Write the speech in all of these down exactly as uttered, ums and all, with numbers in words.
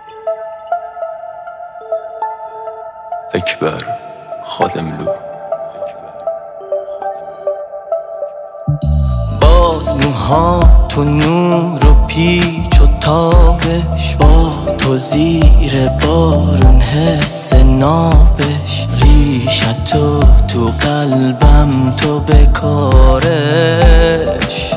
اکبر خادملو. باز موها تو نور و پیچ و تابش، با تو زیر بارون حس نابش، ریشت تو تو قلبم تو بکارش.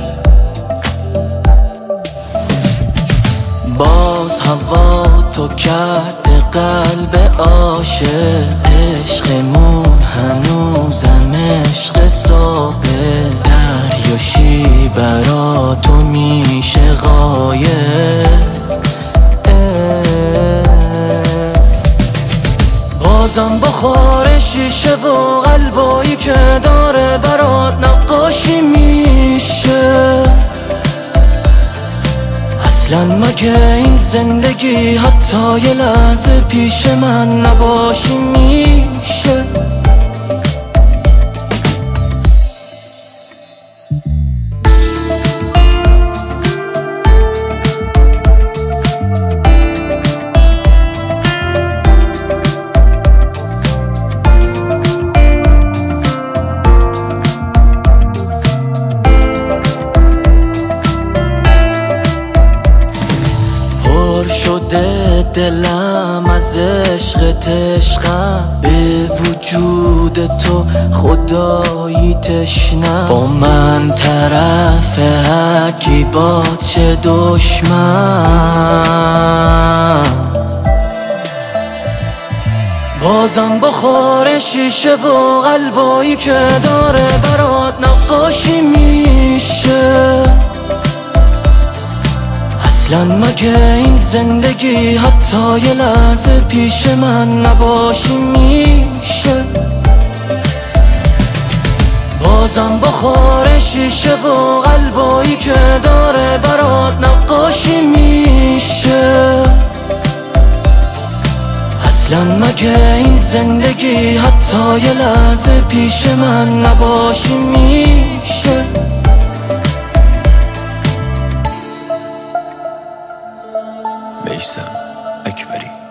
باز هوا تو کرده قلب عاشق، عشقمون هنوزم عشق صابه، دریاشی برا تو میشه غایب. بازم بخار شیشه و قلبایی که داره برات نقاشی میشه. اصلا مگه این زندگی حتی یه لحظه پیش من نباشی میشه؟ شده دلم از عشقت عشقم، به وجود تو خدایی تشنم. با من طرف هرکی با چه دشمن. بازم بخار شیشه و قلبایی که داره برات نقاشی میشه. اصلا مگه این زندگی حتی یه لحظه پیش من نباشی میشه؟ بازم بخار شیشه و قلبایی که داره برات نقاشی میشه. اصلا مگه این زندگی حتی یه لحظه پیش من نباشی میشه؟ میثم اکبری.